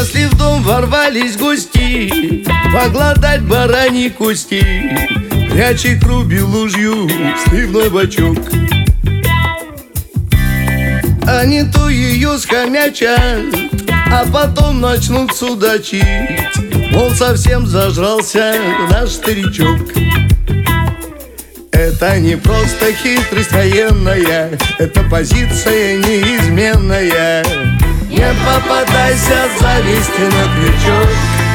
Если в дом ворвались гости, поглотать бараньи кости, прячь их рубил лужью в сливной бачок. Они то ее схомячат, а потом начнут судачить, мол, совсем зажрался наш старичок. Это не просто хитрость военная, это позиция неизменная. Не попадайся зависти на крючок.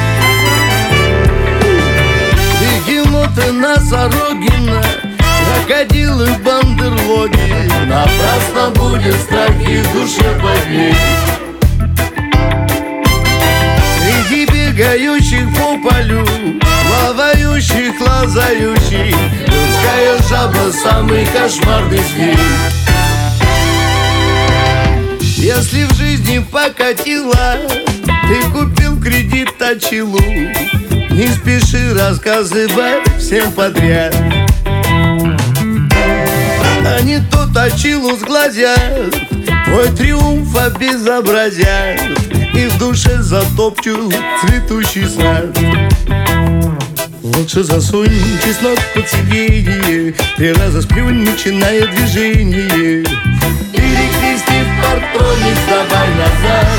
Бегемоты, носороги, крокодилы, бандерлоги, напрасно будет страх и в душе поверить. Среди бегающих по полю, плавающих, лазающих, людская жаба — самый кошмарный зверь. Если в жизни покатило, ты купил кредит точилу, не спеши рассказывать всем подряд. Они то точилу сглазят, твой триумф обезобразят, и в душе затопчут цветущий сад. Лучше засунь чеснок под сиденье, 3 раза сплюнь, начиная движение. Перекрести в патроник, давай назад.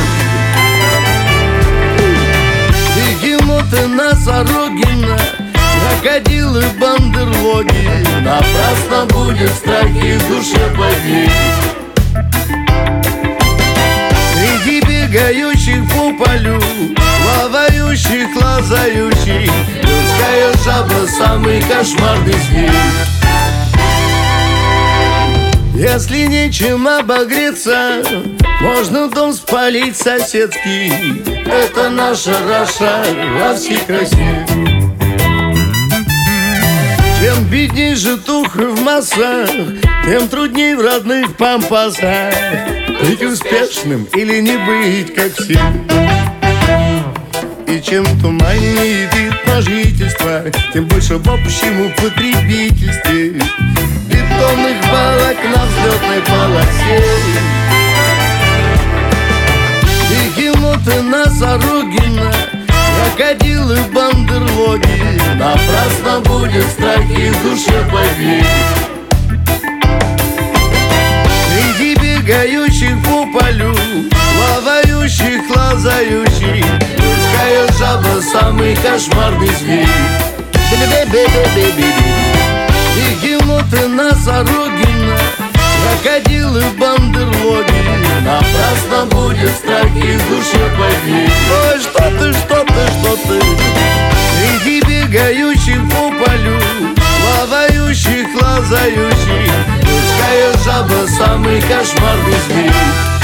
Бегемоты, носороги, крокодилы, бандерлоги, напрасно будет страх и в душе поверить. Среди бегающих по полю, плавающих, лазающих, людская жаба — самый кошмарный зверь. Если нечем обогреться, можно дом спалить соседский. Это наша Раша во всей красе. Чем бедней житуха в массах, тем трудней в родных пампасах. Быть успешным или не быть, как все. И чем туманнее вид на жительство, тем больше в общем потребительстве бетонных балок на взлетной полосе. Бегемоты, носороги, крокодилы, бандерлоги, напрасно будет страх и в душе поверить. Среди бегающих по полю, плавающих, лазающих, людская жаба — самый кошмарный зверь. Бегемоты, носороги, крокодилы, бандерлоги, напрасно будет страх и в душе поверить. Ой, что ты? Среди бегающих по полю, плавающих, лазающих, людская жаба — самый кошмарный зверь.